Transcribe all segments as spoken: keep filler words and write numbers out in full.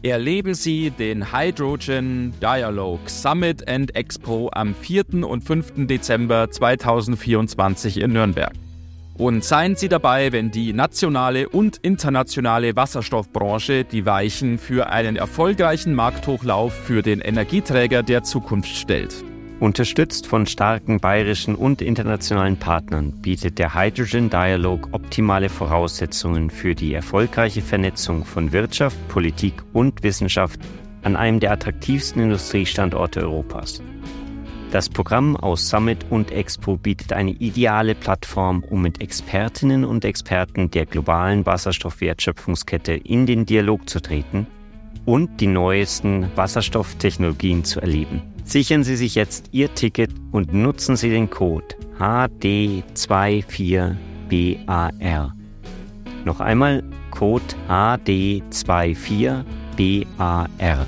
Erleben Sie den Hydrogen Dialogue Summit and Expo am vierten und fünften Dezember zweitausendvierundzwanzig in Nürnberg. Und seien Sie dabei, wenn die nationale und internationale Wasserstoffbranche die Weichen für einen erfolgreichen Markthochlauf für den Energieträger der Zukunft stellt. Unterstützt von starken bayerischen und internationalen Partnern bietet der Hydrogen Dialogue optimale Voraussetzungen für die erfolgreiche Vernetzung von Wirtschaft, Politik und Wissenschaft an einem der attraktivsten Industriestandorte Europas. Das Programm aus Summit und Expo bietet eine ideale Plattform, um mit Expertinnen und Experten der globalen Wasserstoffwertschöpfungskette in den Dialog zu treten und die neuesten Wasserstofftechnologien zu erleben. Sichern Sie sich jetzt Ihr Ticket und nutzen Sie den Code H D vierundzwanzig B A R. Noch einmal Code H D vierundzwanzig B A R.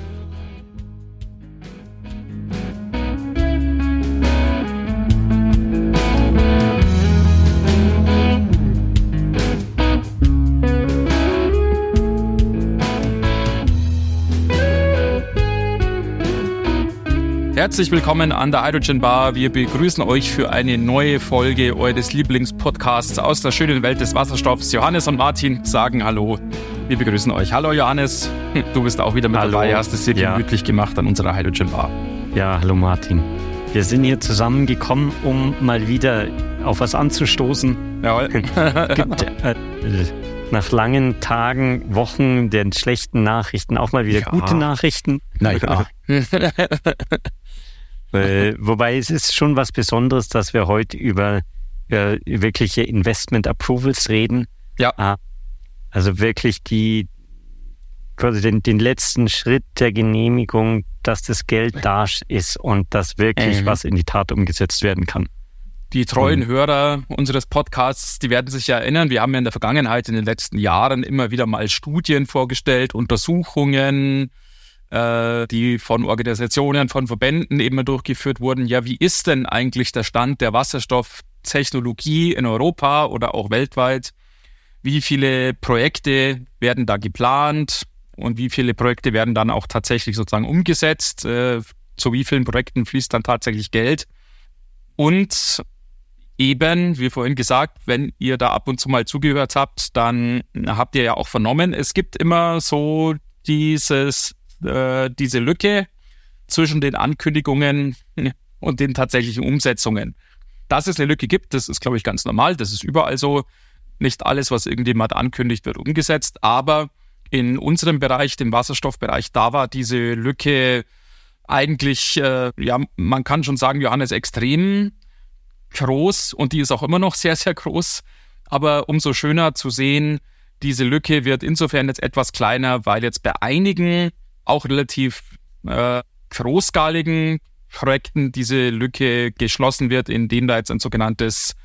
Herzlich willkommen an der Hydrogen Bar. Wir begrüßen euch für eine neue Folge eures Lieblingspodcasts aus der schönen Welt des Wasserstoffs. Johannes und Martin sagen Hallo. Wir begrüßen euch. Hallo Johannes, du bist auch wieder mit hallo. dabei, hast es dir ja. gemütlich gemacht an unserer Hydrogen Bar. Ja, hallo Martin. Wir sind hier zusammengekommen, um mal wieder auf was anzustoßen. Jawohl. Gibt, äh, nach langen Tagen, Wochen der schlechten Nachrichten auch mal wieder ja. gute Nachrichten. Naja. Äh, wobei es ist schon was Besonderes, dass wir heute über äh, wirkliche Investment Approvals reden. Ja. Ah, also wirklich die quasi den, den letzten Schritt der Genehmigung, dass das Geld da ist und dass wirklich mhm. was in die Tat umgesetzt werden kann. Die treuen mhm. Hörer unseres Podcasts, die werden sich ja erinnern, wir haben ja in der Vergangenheit, in den letzten Jahren immer wieder mal Studien vorgestellt, Untersuchungen, die von Organisationen, von Verbänden eben durchgeführt wurden. Ja, wie ist denn eigentlich der Stand der Wasserstofftechnologie in Europa oder auch weltweit? Wie viele Projekte werden da geplant und wie viele Projekte werden dann auch tatsächlich sozusagen umgesetzt? Zu wie vielen Projekten fließt dann tatsächlich Geld? Und eben, wie vorhin gesagt, wenn ihr da ab und zu mal zugehört habt, dann habt ihr ja auch vernommen, es gibt immer so dieses diese Lücke zwischen den Ankündigungen und den tatsächlichen Umsetzungen. Dass es eine Lücke gibt, das ist, glaube ich, ganz normal. Das ist überall so. Nicht alles, was irgendjemand ankündigt, wird umgesetzt. Aber in unserem Bereich, dem Wasserstoffbereich, da war diese Lücke eigentlich, äh, ja, man kann schon sagen, Johannes, extrem groß. Und die ist auch immer noch sehr, sehr groß. Aber umso schöner zu sehen, diese Lücke wird insofern jetzt etwas kleiner, weil jetzt bei einigen auch relativ äh, großskaligen Projekten diese Lücke geschlossen wird, indem da jetzt ein sogenanntes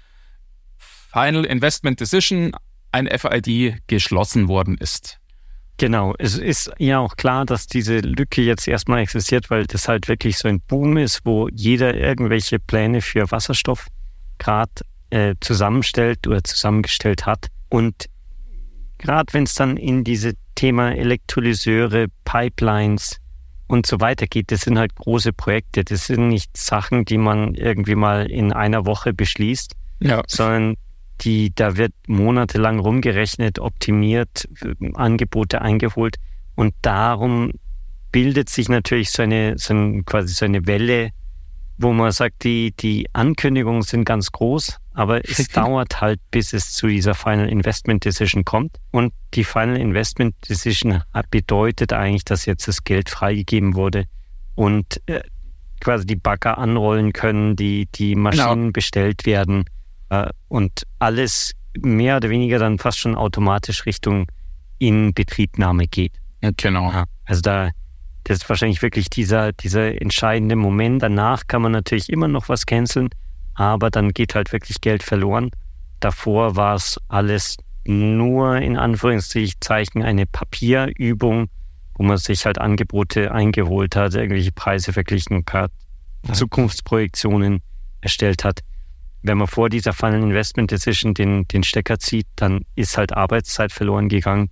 Final Investment Decision, ein F I D, geschlossen worden ist. Genau, es ist ja auch klar, dass diese Lücke jetzt erstmal existiert, weil das halt wirklich so ein Boom ist, wo jeder irgendwelche Pläne für Wasserstoff gerade äh, zusammenstellt oder zusammengestellt hat. Und gerade wenn es dann in diese Thema Elektrolyseure, Pipelines und so weiter geht, das sind halt große Projekte. Das sind nicht Sachen, die man irgendwie mal in einer Woche beschließt, ja. sondern die, da wird monatelang rumgerechnet, optimiert, Angebote eingeholt und darum bildet sich natürlich so eine, so ein, quasi so eine Welle, wo man sagt, die, die Ankündigungen sind ganz groß, aber es dauert halt, bis es zu dieser Final Investment Decision kommt. Und die Final Investment Decision bedeutet eigentlich, dass jetzt das Geld freigegeben wurde und äh, quasi die Bagger anrollen können, die, die Maschinen genau. bestellt werden äh, und alles mehr oder weniger dann fast schon automatisch Richtung Inbetriebnahme geht. Ja, genau. Ja, also da das ist wahrscheinlich wirklich dieser, dieser entscheidende Moment. Danach kann man natürlich immer noch was canceln, aber dann geht halt wirklich Geld verloren. Davor war es alles nur in Anführungszeichen eine Papierübung, wo man sich halt Angebote eingeholt hat, irgendwelche Preise verglichen hat, Zukunftsprojektionen erstellt hat. Wenn man vor dieser Final Investment Decision den, den Stecker zieht, dann ist halt Arbeitszeit verloren gegangen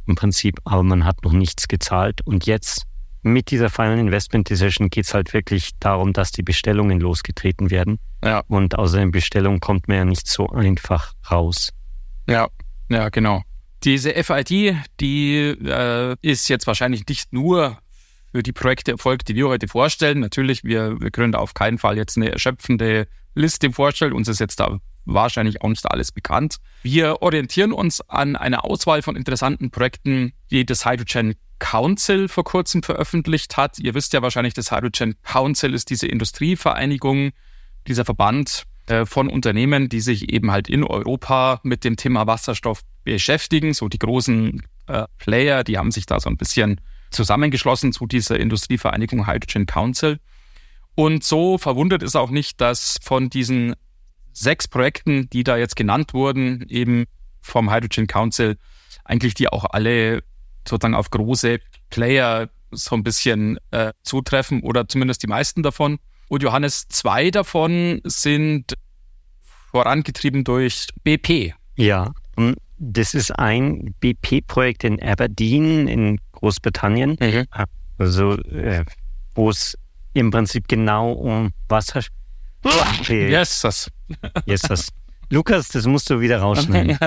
im Prinzip, aber man hat noch nichts gezahlt. Und jetzt mit dieser Final Investment Decision geht es halt wirklich darum, dass die Bestellungen losgetreten werden. Ja. Und aus den Bestellungen kommt man ja nicht so einfach raus. Ja, ja, genau. Diese F I D, die äh, ist jetzt wahrscheinlich nicht nur für die Projekte erfolgt, die wir heute vorstellen. Natürlich, wir, wir können da auf keinen Fall jetzt eine erschöpfende Liste vorstellen. Uns ist jetzt da wahrscheinlich auch nicht alles bekannt. Wir orientieren uns an einer Auswahl von interessanten Projekten, die das Hydrogen Council vor kurzem veröffentlicht hat. Ihr wisst ja wahrscheinlich, das Hydrogen Council ist diese Industrievereinigung, dieser Verband äh, von Unternehmen, die sich eben halt in Europa mit dem Thema Wasserstoff beschäftigen. So die großen äh, Player, die haben sich da so ein bisschen zusammengeschlossen zu dieser Industrievereinigung Hydrogen Council. Und so verwundert es auch nicht, dass von diesen sechs Projekten, die da jetzt genannt wurden, eben vom Hydrogen Council, eigentlich die auch alle sozusagen auf große Player so ein bisschen äh, zutreffen oder zumindest die meisten davon. Und Johannes, zwei davon sind vorangetrieben durch B P. Ja, das ist ein B P-Projekt in Aberdeen in Großbritannien, mhm. also äh, wo es im Prinzip genau um Wasser geht. Yes, das. Yes, das. Lukas, das musst du wieder rausschneiden.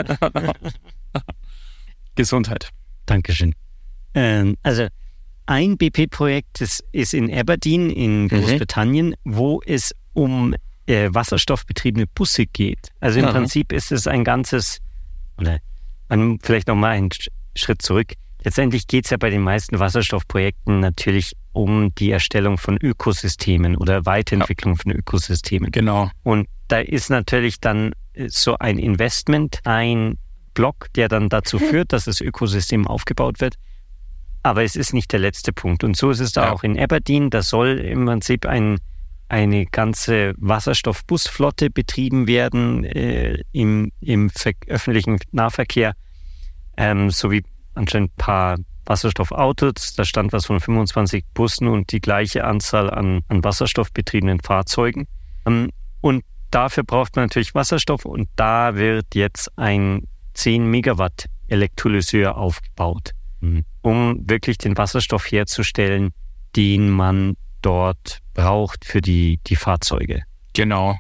Gesundheit. Dankeschön. Ähm, also ein B P-Projekt das ist in Aberdeen in Großbritannien, mhm. wo es um äh, wasserstoffbetriebene Busse geht. Also im mhm. Prinzip ist es ein ganzes, oder man, vielleicht nochmal einen Schritt zurück. Letztendlich geht es ja bei den meisten Wasserstoffprojekten natürlich um die Erstellung von Ökosystemen oder Weiterentwicklung ja. von Ökosystemen. Genau. Und da ist natürlich dann so ein Investment, ein Block, der dann dazu führt, dass das Ökosystem aufgebaut wird. Aber es ist nicht der letzte Punkt. Und so ist es da ja. auch in Aberdeen. Da soll im Prinzip ein, eine ganze Wasserstoffbusflotte betrieben werden äh, im, im ver- öffentlichen Nahverkehr, ähm, sowie anscheinend ein paar Wasserstoffautos. Da stand was von fünfundzwanzig Bussen und die gleiche Anzahl an, an wasserstoffbetriebenen Fahrzeugen. Ähm, und dafür braucht man natürlich Wasserstoff und da wird jetzt ein zehn Megawatt Elektrolyseur aufgebaut, mhm. um wirklich den Wasserstoff herzustellen, den man dort braucht für die, die Fahrzeuge. Genau.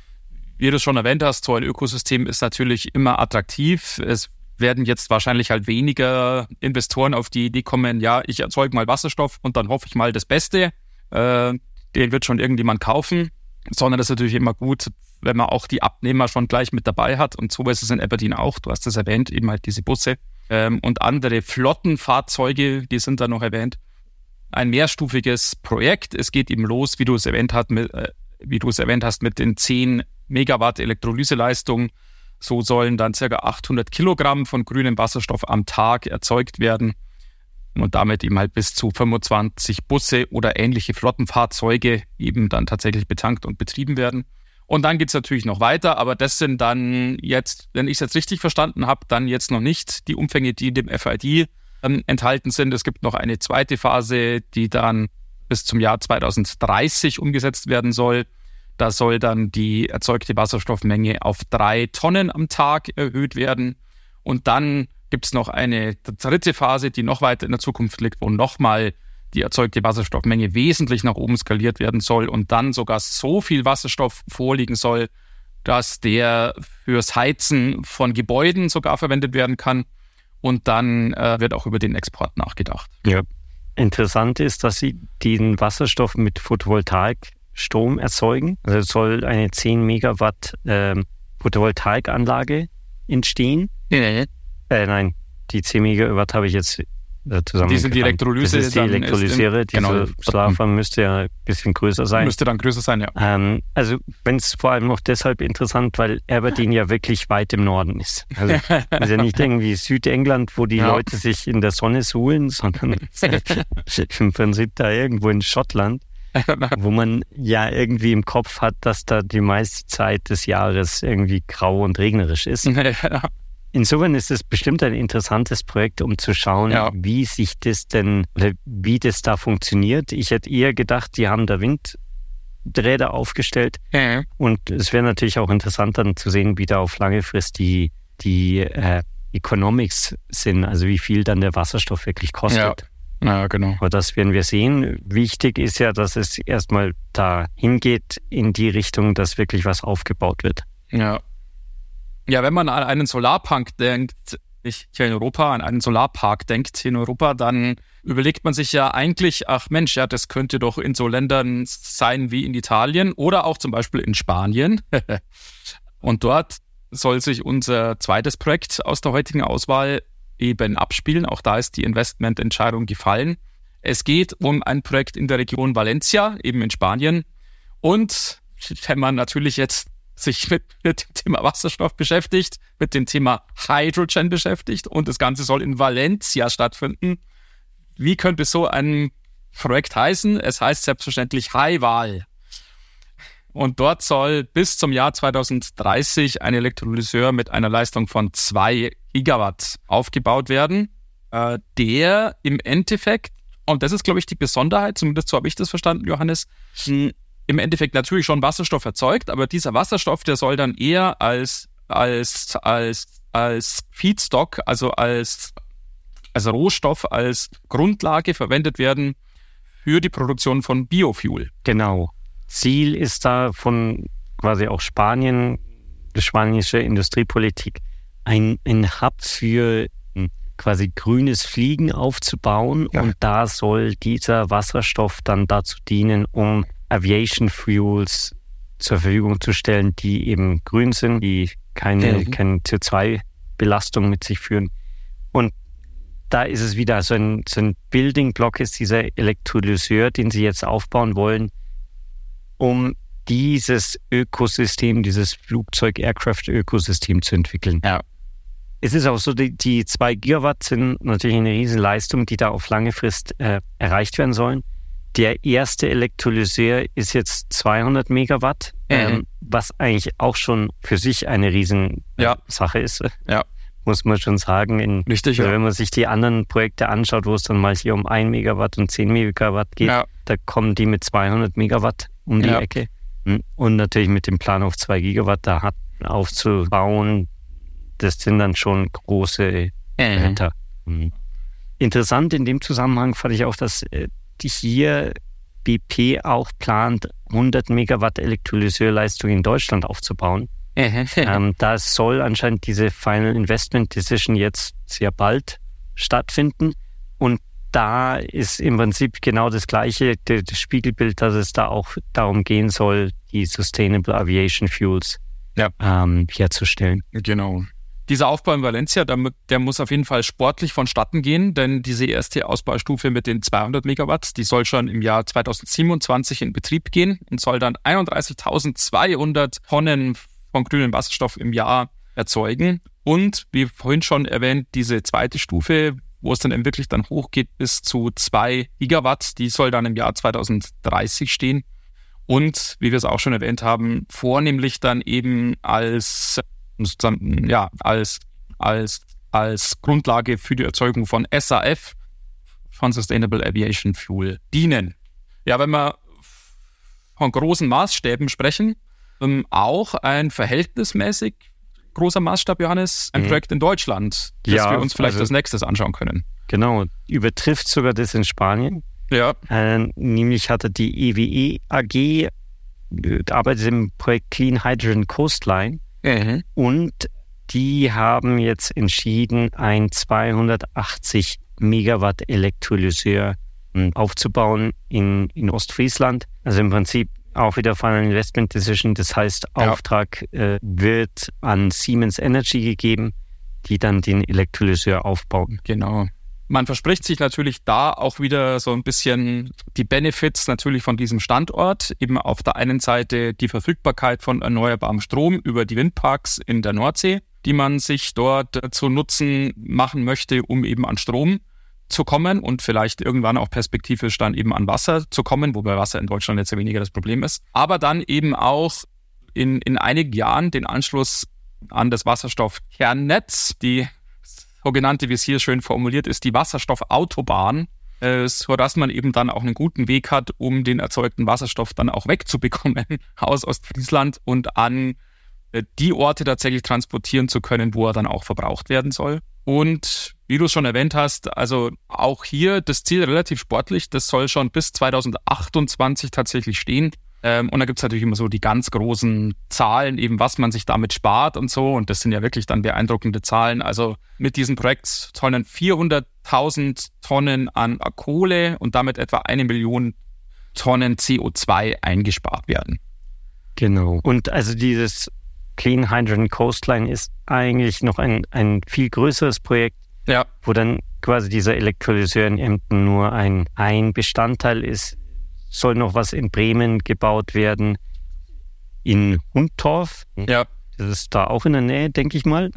Wie du es schon erwähnt hast, so ein Ökosystem ist natürlich immer attraktiv. Es werden jetzt wahrscheinlich halt weniger Investoren auf die Idee kommen, ja, ich erzeuge mal Wasserstoff und dann hoffe ich mal das Beste. Äh, den wird schon irgendjemand kaufen. Sondern das ist natürlich immer gut, wenn man auch die Abnehmer schon gleich mit dabei hat. Und so ist es in Aberdeen auch. Du hast es erwähnt, eben halt diese Busse ähm, und andere Flottenfahrzeuge, die sind da noch erwähnt. Ein mehrstufiges Projekt. Es geht eben los, wie du es erwähnt hast, mit, äh, wie du es erwähnt hast, mit den zehn Megawatt Elektrolyseleistung. So sollen dann ca. achthundert Kilogramm von grünem Wasserstoff am Tag erzeugt werden. Und damit eben halt bis zu fünfundzwanzig Busse oder ähnliche Flottenfahrzeuge eben dann tatsächlich betankt und betrieben werden. Und dann geht's natürlich noch weiter, aber das sind dann jetzt, wenn ich es jetzt richtig verstanden habe, dann jetzt noch nicht die Umfänge, die in dem F I D ähm, enthalten sind. Es gibt noch eine zweite Phase, die dann bis zum Jahr zweitausenddreißig umgesetzt werden soll. Da soll dann die erzeugte Wasserstoffmenge auf drei Tonnen am Tag erhöht werden. Und dann gibt es noch eine dritte Phase, die noch weiter in der Zukunft liegt, wo nochmal die erzeugte Wasserstoffmenge wesentlich nach oben skaliert werden soll und dann sogar so viel Wasserstoff vorliegen soll, dass der fürs Heizen von Gebäuden sogar verwendet werden kann. Und dann äh, wird auch über den Export nachgedacht. Ja. Interessant ist, dass sie den Wasserstoff mit Photovoltaikstrom erzeugen. Also es soll eine zehn Megawatt äh, Photovoltaikanlage entstehen. Ja. Äh, nein, die zehn Megawatt habe ich jetzt äh, zusammen. Die sind die Elektrolyse. Das ist die Elektrolyseure. Diese genau. Solarfarm müsste ja ein bisschen größer sein. Müsste dann größer sein, ja. Ähm, also wenn es vor allem noch deshalb interessant, weil Aberdeen ja wirklich weit im Norden ist. Also ist ja nicht irgendwie Südengland, wo die ja. Leute sich in der Sonne suhlen, sondern im Prinzip da irgendwo in Schottland, wo man ja irgendwie im Kopf hat, dass da die meiste Zeit des Jahres irgendwie grau und regnerisch ist. Ja. Insofern ist es bestimmt ein interessantes Projekt, um zu schauen, ja. wie sich das denn, oder wie das da funktioniert. Ich hätte eher gedacht, die haben da Windräder aufgestellt. Ja. Und es wäre natürlich auch interessant dann zu sehen, wie da auf lange Frist die, die äh, Economics sind, also wie viel dann der Wasserstoff wirklich kostet. Ja, ja genau. Aber das werden wir sehen. Wichtig ist ja, dass es erstmal da hingeht in die Richtung, dass wirklich was aufgebaut wird. Ja. Ja, wenn man an einen Solarpark denkt, ich hier in Europa, an einen Solarpark denkt hier in Europa, dann überlegt man sich ja eigentlich, ach Mensch, ja, das könnte doch in so Ländern sein wie in Italien oder auch zum Beispiel in Spanien. Und dort soll sich unser zweites Projekt aus der heutigen Auswahl eben abspielen. Auch da ist die Investmententscheidung gefallen. Es geht um ein Projekt in der Region Valencia, eben in Spanien. Und wenn man natürlich jetzt sich mit, mit dem Thema Wasserstoff beschäftigt, mit dem Thema Hydrogen beschäftigt und das Ganze soll in Valencia stattfinden. Wie könnte so ein Projekt heißen? Es heißt selbstverständlich Hyval. Und dort soll bis zum Jahr zwanzig dreißig ein Elektrolyseur mit einer Leistung von zwei Gigawatt aufgebaut werden, äh, der im Endeffekt, und das ist, glaube ich, die Besonderheit, zumindest so habe ich das verstanden, Johannes, im Endeffekt natürlich schon Wasserstoff erzeugt, aber dieser Wasserstoff, der soll dann eher als, als, als, als Feedstock, also als, als Rohstoff, als Grundlage verwendet werden für die Produktion von Biofuel. Genau. Ziel ist da von quasi auch Spanien, die spanische Industriepolitik, ein, ein Hub für quasi grünes Fliegen aufzubauen. Ja. Und da soll dieser Wasserstoff dann dazu dienen, um Aviation Fuels zur Verfügung zu stellen, die eben grün sind, die keine, mhm. keine C O zwei Belastung mit sich führen. Und da ist es wieder so ein, so ein Building Block ist dieser Elektrolyseur, den sie jetzt aufbauen wollen, um dieses Ökosystem, dieses Flugzeug-Aircraft-Ökosystem zu entwickeln. Ja. Es ist auch so, die, die zwei Gigawatt sind natürlich eine Riesenleistung, die da auf lange Frist äh, erreicht werden sollen. Der erste Elektrolyseur ist jetzt zweihundert Megawatt, mhm. ähm, was eigentlich auch schon für sich eine riesen ja. Sache ist. Ja. Muss man schon sagen. In, Richtig, ja. Wenn man sich die anderen Projekte anschaut, wo es dann mal hier um ein Megawatt und zehn Megawatt geht, ja. da kommen die mit zweihundert Megawatt um die ja. Ecke. Und natürlich mit dem Plan auf zwei Gigawatt da hat aufzubauen, das sind dann schon große Bretter. Mhm. Interessant in dem Zusammenhang fand ich auch, dass äh, die hier B P auch plant, hundert Megawatt Elektrolyseurleistung in Deutschland aufzubauen. ähm, da soll anscheinend diese Final Investment Decision jetzt sehr bald stattfinden. Und da ist im Prinzip genau das Gleiche, das Spiegelbild, dass es da auch darum gehen soll, die Sustainable Aviation Fuels ja. ähm, herzustellen. Genau. Dieser Aufbau in Valencia, der, der muss auf jeden Fall sportlich vonstatten gehen, denn diese erste Ausbaustufe mit den zweihundert Megawatt, die soll schon im Jahr zwanzig siebenundzwanzig in Betrieb gehen und soll dann einunddreißigtausendzweihundert Tonnen von grünem Wasserstoff im Jahr erzeugen. Und wie vorhin schon erwähnt, diese zweite Stufe, wo es dann eben wirklich dann hochgeht bis zu zwei Gigawatt, die soll dann im Jahr zwanzig dreißig stehen. Und wie wir es auch schon erwähnt haben, vornehmlich dann eben als ja, als, als, als Grundlage für die Erzeugung von S A F, von Sustainable Aviation Fuel, dienen. Ja, wenn wir von großen Maßstäben sprechen, auch ein verhältnismäßig großer Maßstab, Johannes, ein mhm. Projekt in Deutschland, das ja, wir uns vielleicht also, als nächstes anschauen können. Genau, übertrifft sogar das in Spanien. Ja. Äh, nämlich hatte die E W E A G, arbeitet im Projekt Clean Hydrogen Coastline. Mhm. Und die haben jetzt entschieden, ein zweihundertachtzig Megawatt Elektrolyseur aufzubauen in, in Ostfriesland. Also im Prinzip auch wieder Final Investment Decision. Das heißt, ja. Auftrag äh, wird an Siemens Energy gegeben, die dann den Elektrolyseur aufbauen. Genau. Man verspricht sich natürlich da auch wieder so ein bisschen die Benefits natürlich von diesem Standort. Eben auf der einen Seite die Verfügbarkeit von erneuerbarem Strom über die Windparks in der Nordsee, die man sich dort zu Nutzen machen möchte, um eben an Strom zu kommen und vielleicht irgendwann auch perspektivisch dann eben an Wasser zu kommen, wobei Wasser in Deutschland jetzt ja weniger das Problem ist. Aber dann eben auch in, in einigen Jahren den Anschluss an das Wasserstoffkernnetz, die sogenannte, wie es hier schön formuliert ist, die Wasserstoffautobahn, äh, sodass man eben dann auch einen guten Weg hat, um den erzeugten Wasserstoff dann auch wegzubekommen aus Ostfriesland und an die Orte tatsächlich transportieren zu können, wo er dann auch verbraucht werden soll. Und wie du es schon erwähnt hast, also auch hier das Ziel relativ sportlich, das soll schon bis zwanzig achtundzwanzig tatsächlich stehen. Ähm, und da gibt es natürlich immer so die ganz großen Zahlen, eben was man sich damit spart und so. Und das sind ja wirklich dann beeindruckende Zahlen. Also mit diesem Projekt sollen vierhunderttausend Tonnen an Kohle und damit etwa eine Million Tonnen C O zwei eingespart werden. Genau. Und also dieses Clean Hydrogen Coastline ist eigentlich noch ein, ein viel größeres Projekt, ja, wo dann quasi dieser Elektrolyseur in Emden nur ein, ein Bestandteil ist. Soll noch was in Bremen gebaut werden, in Hundtorf. Ja. Das ist da auch in der Nähe, denke ich mal.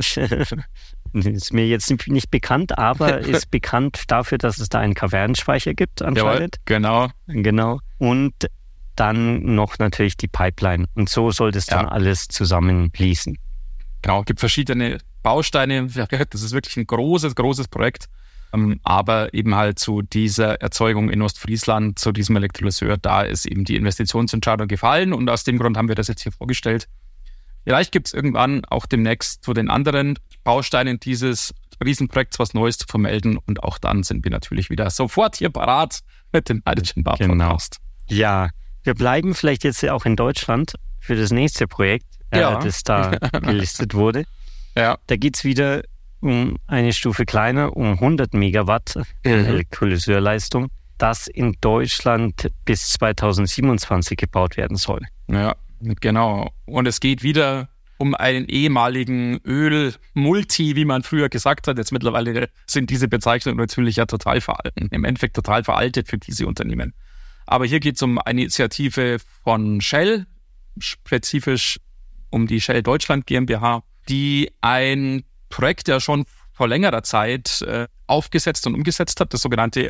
Ist mir jetzt nicht bekannt, aber ist bekannt dafür, dass es da einen Kavernenspeicher gibt anscheinend. Jawohl, genau. Genau. Und dann noch natürlich die Pipeline. Und so soll das dann ja alles zusammenfließen. Genau, es gibt verschiedene Bausteine. Das ist wirklich ein großes, großes Projekt. Aber eben halt zu dieser Erzeugung in Ostfriesland, zu diesem Elektrolyseur, da ist eben die Investitionsentscheidung gefallen. Und aus dem Grund haben wir das jetzt hier vorgestellt. Vielleicht gibt es irgendwann auch demnächst zu den anderen Bausteinen dieses Riesenprojekts was Neues zu vermelden. Und auch dann sind wir natürlich wieder sofort hier parat mit dem Hydrogen Bar Podcast. Genau. Ja, wir bleiben vielleicht jetzt auch in Deutschland für das nächste Projekt, äh, ja. das da gelistet wurde. Ja. Da geht es wieder um eine Stufe kleiner, um hundert Megawatt mhm. Elektrolyseurleistung, das in Deutschland bis zweitausendsiebenundzwanzig gebaut werden soll. Ja, genau. Und es geht wieder um einen ehemaligen Öl-Multi, wie man früher gesagt hat. Jetzt mittlerweile sind diese Bezeichnungen natürlich ja total veraltet, im Endeffekt total veraltet für diese Unternehmen. Aber hier geht es um eine Initiative von Shell, spezifisch um die Shell Deutschland GmbH, die ein Projekt ja schon vor längerer Zeit äh, aufgesetzt und umgesetzt hat, das sogenannte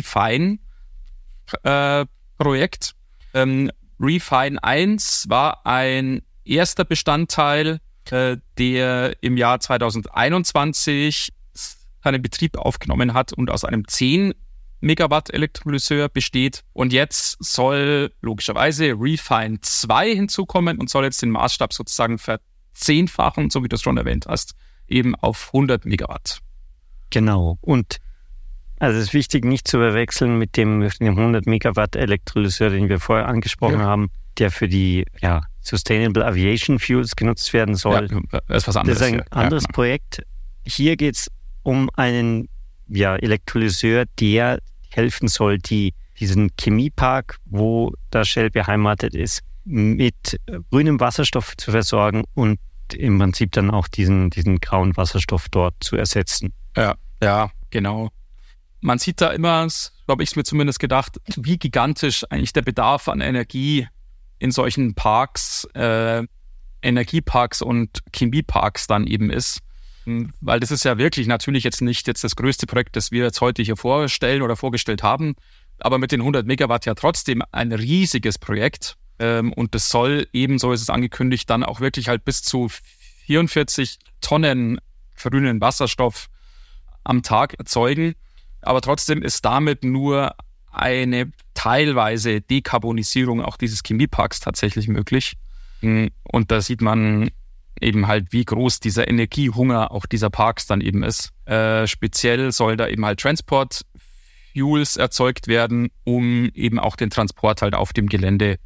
Refine-Projekt. Äh, ähm, Refine eins war ein erster Bestandteil, äh, der im Jahr zweitausendeinundzwanzig seinen Betrieb aufgenommen hat und aus einem zehn Megawatt Elektrolyseur besteht. Und jetzt soll logischerweise Refine zwei hinzukommen und soll jetzt den Maßstab sozusagen verzehnfachen, so wie du es schon erwähnt hast, eben auf hundert Megawatt. Genau. Und also es ist wichtig, nicht zu verwechseln mit dem, mit dem hundert Megawatt Elektrolyseur, den wir vorher angesprochen ja. haben, der für die ja, Sustainable Aviation Fuels genutzt werden soll. Ja, das ist was anderes. Das ist ein ja. anderes ja, Projekt. Hier geht es um einen ja, Elektrolyseur, der helfen soll, die, diesen Chemiepark, wo der Shell beheimatet ist, mit grünem Wasserstoff zu versorgen und im Prinzip dann auch diesen, diesen grauen Wasserstoff dort zu ersetzen. Ja, ja, genau. Man sieht da immer, so habe ich es mir zumindest gedacht, wie gigantisch eigentlich der Bedarf an Energie in solchen Parks, äh, Energieparks und Chemieparks dann eben ist. Weil das ist ja wirklich natürlich jetzt nicht jetzt das größte Projekt, das wir jetzt heute hier vorstellen oder vorgestellt haben, aber mit den hundert Megawatt ja trotzdem ein riesiges Projekt. Und das soll eben, so ist es angekündigt, dann auch wirklich halt bis zu vierundvierzig Tonnen grünen Wasserstoff am Tag erzeugen. Aber trotzdem ist damit nur eine teilweise Dekarbonisierung auch dieses Chemieparks tatsächlich möglich. Und da sieht man eben halt, wie groß dieser Energiehunger auch dieser Parks dann eben ist. Äh, speziell soll da eben halt Transport-Fuels erzeugt werden, um eben auch den Transport halt auf dem Gelände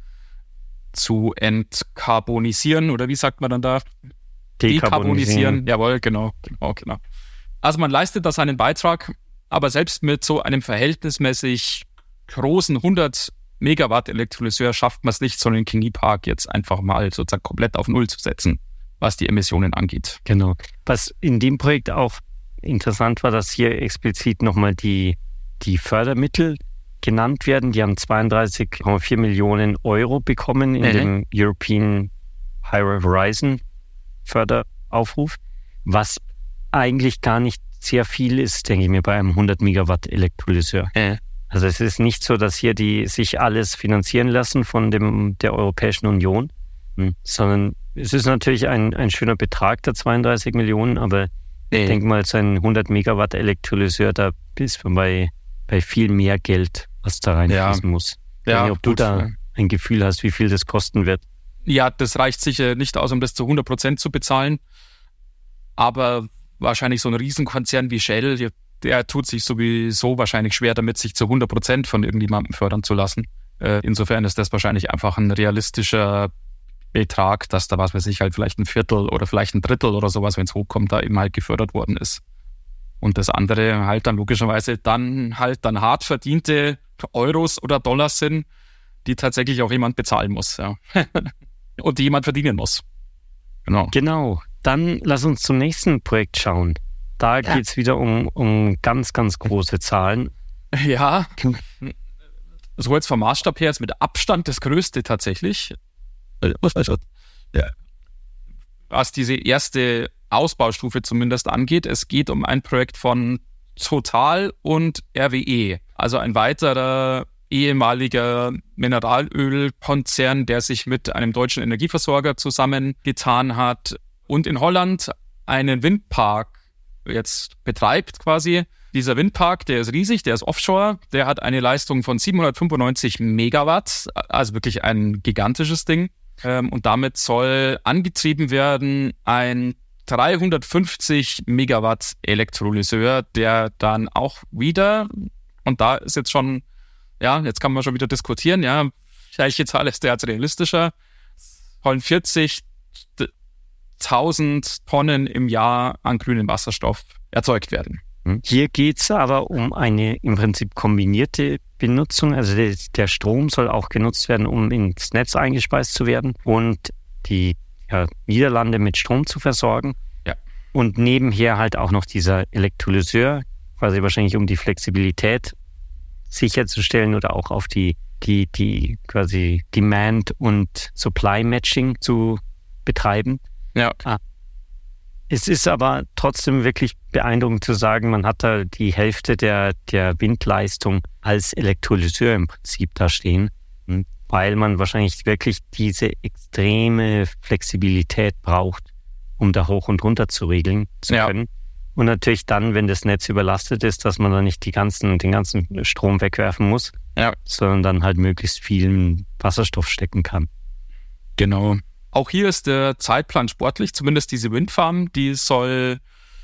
zu entkarbonisieren. Oder wie sagt man dann da? Dekarbonisieren. Jawohl, genau, genau, genau. Also man leistet da seinen Beitrag, aber selbst mit so einem verhältnismäßig großen hundert Megawatt Elektrolyseur schafft man es nicht, so einen Chemiepark jetzt einfach mal sozusagen komplett auf Null zu setzen, was die Emissionen angeht. Genau. Was in dem Projekt auch interessant war, dass hier explizit nochmal die, die Fördermittel genannt werden. Die haben zweiunddreißig Komma vier Millionen Euro bekommen in mhm. dem European High Horizon Förderaufruf, was eigentlich gar nicht sehr viel ist, denke ich mir, bei einem hundert Megawatt Elektrolyseur. Mhm. Also es ist nicht so, dass hier die sich alles finanzieren lassen von dem, der Europäischen Union, mhm. sondern es ist natürlich ein, ein schöner Betrag, der zweiunddreißig Millionen, aber nee. ich denke mal, so ein hundert Megawatt Elektrolyseur, da ist man bei, bei viel mehr Geld, was da reinfließen ja. muss. Ich ja, weiß nicht, ob du gut. da ein Gefühl hast, wie viel das kosten wird. Ja, das reicht sicher nicht aus, um das zu hundert Prozent zu bezahlen. Aber wahrscheinlich so ein Riesenkonzern wie Shell, der, der tut sich sowieso wahrscheinlich schwer damit, sich zu hundert Prozent von irgendjemandem fördern zu lassen. Äh, insofern ist das wahrscheinlich einfach ein realistischer Betrag, dass da, was weiß ich, halt vielleicht ein Viertel oder vielleicht ein Drittel oder sowas, wenn es hochkommt, da eben halt gefördert worden ist. Und das andere halt dann logischerweise dann halt dann hart verdiente Euros oder Dollars sind, die tatsächlich auch jemand bezahlen muss, ja. Und die jemand verdienen muss. Genau. Genau. Dann lass uns zum nächsten Projekt schauen. Da ja. geht es wieder um, um ganz, ganz große Zahlen. Ja. So jetzt vom Maßstab her ist mit Abstand das größte tatsächlich. Was diese erste Ausbaustufe zumindest angeht. Es geht um ein Projekt von Total und R W E. Also ein weiterer ehemaliger Mineralölkonzern, der sich mit einem deutschen Energieversorger zusammengetan hat und in Holland einen Windpark jetzt betreibt quasi. Dieser Windpark, der ist riesig, der ist offshore, der hat eine Leistung von siebenhundertfünfundneunzig Megawatt, also wirklich ein gigantisches Ding. Und damit soll angetrieben werden ein dreihundertfünfzig Megawatt Elektrolyseur, der dann auch wieder, und da ist jetzt schon, ja, jetzt kann man schon wieder diskutieren, ja, welche Zahl ist der als realistischer, sollen vierzigtausend Tonnen im Jahr an grünem Wasserstoff erzeugt werden. Hier geht es aber um eine im Prinzip kombinierte Benutzung, also der, der Strom soll auch genutzt werden, um ins Netz eingespeist zu werden und die ja, Niederlande mit Strom zu versorgen. Ja. Und nebenher halt auch noch dieser Elektrolyseur, quasi wahrscheinlich um die Flexibilität sicherzustellen oder auch auf die, die, die quasi Demand- und Supply-Matching zu betreiben. Ja. Es ist aber trotzdem wirklich beeindruckend zu sagen, man hat da die Hälfte der, der Windleistung als Elektrolyseur im Prinzip da stehen, weil man wahrscheinlich wirklich diese extreme Flexibilität braucht, um da hoch und runter zu regeln zu ja. können. Und natürlich dann, wenn das Netz überlastet ist, dass man dann nicht die ganzen, den ganzen Strom wegwerfen muss, ja. sondern dann halt möglichst viel Wasserstoff stecken kann. Genau. Auch hier ist der Zeitplan sportlich, zumindest diese Windfarm, die soll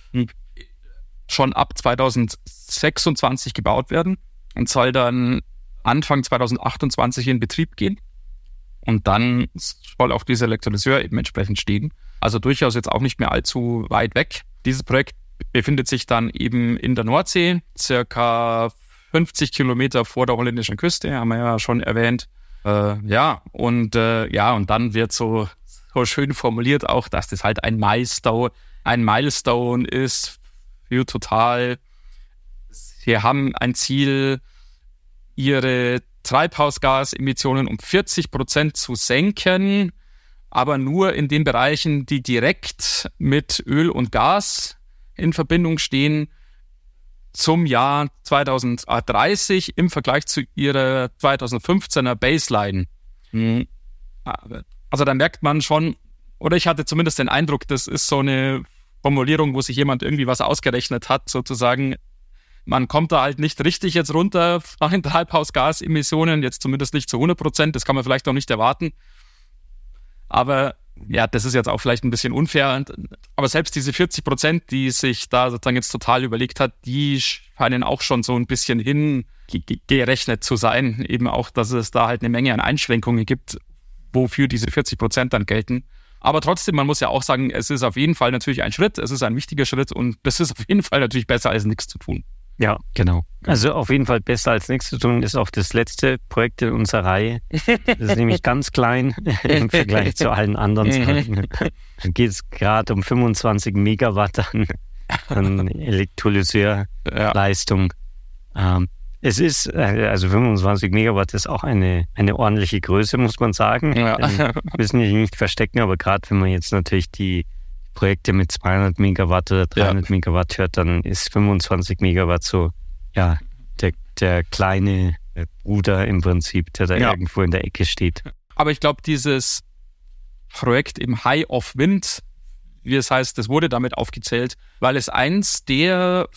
schon ab zweitausendsechsundzwanzig gebaut werden und soll dann Anfang zweitausendachtundzwanzig in Betrieb gehen. Und dann soll auch dieser Elektrolyseur eben entsprechend stehen. Also durchaus jetzt auch nicht mehr allzu weit weg. Dieses Projekt befindet sich dann eben in der Nordsee, circa fünfzig Kilometer vor der holländischen Küste, haben wir ja schon erwähnt. Äh, ja, und äh, ja, und dann wird so, so schön formuliert auch, dass das halt ein Milestone, ein Milestone ist für Total. Sie haben ein Ziel, ihre Treibhausgasemissionen um vierzig Prozent zu senken, aber nur in den Bereichen, die direkt mit Öl und Gas in Verbindung stehen, zum Jahr zweitausenddreißig im Vergleich zu ihrer zweitausendfünfzehner Baseline. Mhm. Also da merkt man schon, oder ich hatte zumindest den Eindruck, das ist so eine Formulierung, wo sich jemand irgendwie was ausgerechnet hat, sozusagen. Man kommt da halt nicht richtig jetzt runter nach den Treibhausgasemissionen, jetzt zumindest nicht zu hundert Prozent, das kann man vielleicht auch nicht erwarten. Aber ja, das ist jetzt auch vielleicht ein bisschen unfair. Aber selbst diese vierzig Prozent, die sich da sozusagen jetzt total überlegt hat, die scheinen auch schon so ein bisschen hingerechnet zu sein. Eben auch, dass es da halt eine Menge an Einschränkungen gibt, wofür diese vierzig Prozent dann gelten. Aber trotzdem, man muss ja auch sagen, es ist auf jeden Fall natürlich ein Schritt, es ist ein wichtiger Schritt und das ist auf jeden Fall natürlich besser als nichts zu tun. Ja, genau. Also auf jeden Fall besser als nichts zu tun ist auch das letzte Projekt in unserer Reihe. Das ist nämlich ganz klein im Vergleich zu allen anderen Sachen. Da geht es gerade um fünfundzwanzig Megawatt an, an Elektrolyseurleistung. Ja. Ähm, es ist, also fünfundzwanzig Megawatt ist auch eine, eine ordentliche Größe, muss man sagen. Ja. Wir müssen die nicht verstecken, aber gerade wenn man jetzt natürlich die Projekte mit zweihundert Megawatt oder dreihundert ja. Megawatt hört, dann ist fünfundzwanzig Megawatt so, ja, der, der kleine Bruder im Prinzip, der da ja. irgendwo in der Ecke steht. Aber ich glaube, dieses Projekt im High of Wind, wie es heißt, das wurde damit aufgezählt, weil es eins der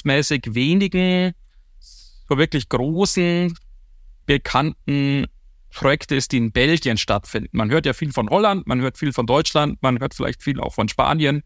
verhältnismäßig wenigen, so wirklich großen, bekannten Projekte ist, die in Belgien stattfinden. Man hört ja viel von Holland, man hört viel von Deutschland, man hört vielleicht viel auch von Spanien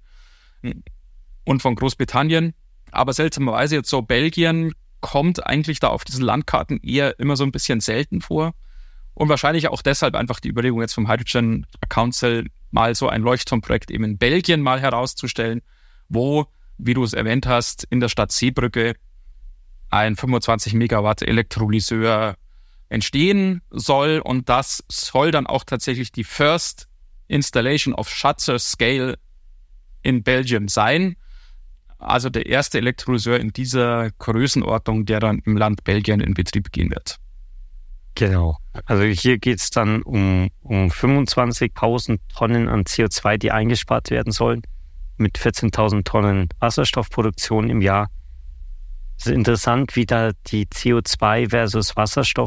und von Großbritannien. Aber seltsamerweise jetzt so Belgien kommt eigentlich da auf diesen Landkarten eher immer so ein bisschen selten vor. Und wahrscheinlich auch deshalb einfach die Überlegung jetzt vom Hydrogen Council mal so ein Leuchtturmprojekt eben in Belgien mal herauszustellen, wo, wie du es erwähnt hast, in der Stadt Seebrücke ein fünfundzwanzig Megawatt Elektrolyseur entstehen soll. Und das soll dann auch tatsächlich die First Installation of Schutter Scale in Belgium sein. Also der erste Elektrolyseur in dieser Größenordnung, der dann im Land Belgien in Betrieb gehen wird. Genau. Also hier geht es dann um, um fünfundzwanzigtausend Tonnen an C O zwei, die eingespart werden sollen, mit vierzehntausend Tonnen Wasserstoffproduktion im Jahr. Es ist interessant, wie da die C O zwei versus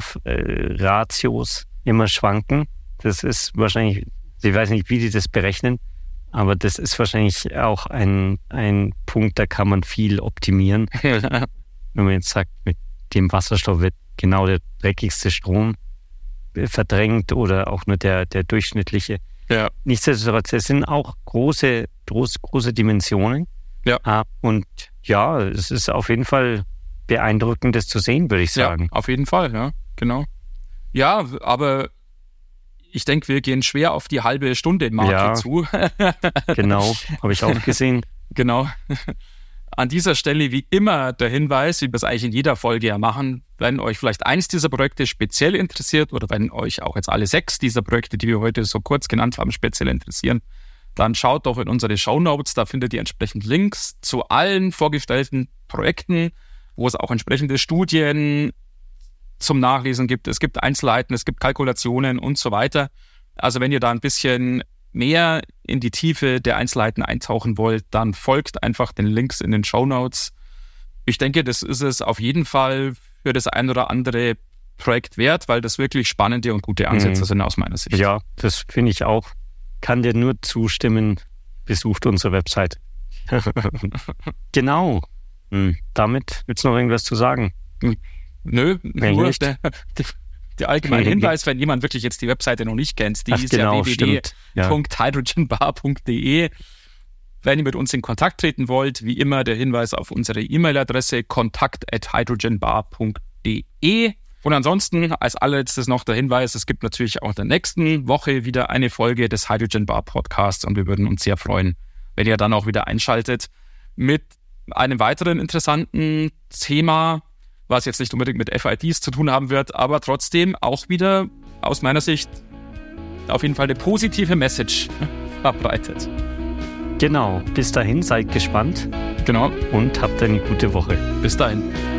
Wasserstoff-Ratios äh, immer schwanken. Das ist wahrscheinlich, ich weiß nicht, wie die das berechnen, aber das ist wahrscheinlich auch ein, ein Punkt, da kann man viel optimieren. Wenn man jetzt sagt, mit dem Wasserstoff wird genau der dreckigste Strom verdrängt oder auch nur der, der durchschnittliche. Ja. Nichtsdestotrotz, es sind auch große, groß, große Dimensionen. Ja. Und ja, es ist auf jeden Fall beeindruckend, das zu sehen, würde ich sagen. Ja, auf jeden Fall, ja, genau. Ja, aber ich denke, wir gehen schwer auf die halbe Stunde Marke ja, zu. Genau, habe ich auch gesehen. Genau. An dieser Stelle wie immer der Hinweis, wie wir es eigentlich in jeder Folge ja machen, wenn euch vielleicht eins dieser Projekte speziell interessiert oder wenn euch auch jetzt alle sechs dieser Projekte, die wir heute so kurz genannt haben, speziell interessieren, dann schaut doch in unsere Shownotes, da findet ihr entsprechend Links zu allen vorgestellten Projekten, wo es auch entsprechende Studien zum Nachlesen gibt. Es gibt Einzelheiten, es gibt Kalkulationen und so weiter. Also wenn ihr da ein bisschen mehr in die Tiefe der Einzelheiten eintauchen wollt, dann folgt einfach den Links in den Shownotes. Ich denke, das ist es auf jeden Fall für das ein oder andere Projekt wert, weil das wirklich spannende und gute Ansätze mhm. sind aus meiner Sicht. Ja, das finde ich auch. Kann dir nur zustimmen. Besucht unsere Website. Genau. Hm. Damit willst du noch irgendwas zu sagen? Nö, nee, nur der, der, der allgemeine nee, Hinweis, wenn jemand wirklich jetzt die Webseite noch nicht kennt, die Ach, ist genau, ja w w w punkt hydrogenbar punkt d e. Wenn ihr mit uns in Kontakt treten wollt, wie immer der Hinweis auf unsere E-Mail-Adresse kontakt at hydrogenbar punkt d e. Und ansonsten als allerletztes noch der Hinweis, es gibt natürlich auch in der nächsten Woche wieder eine Folge des Hydrogen Bar Podcasts und wir würden uns sehr freuen, wenn ihr dann auch wieder einschaltet mit einem weiteren interessanten Thema, was jetzt nicht unbedingt mit F I Ds zu tun haben wird, aber trotzdem auch wieder aus meiner Sicht auf jeden Fall eine positive Message verbreitet. Genau, bis dahin seid gespannt. Genau. Und habt eine gute Woche. Bis dahin.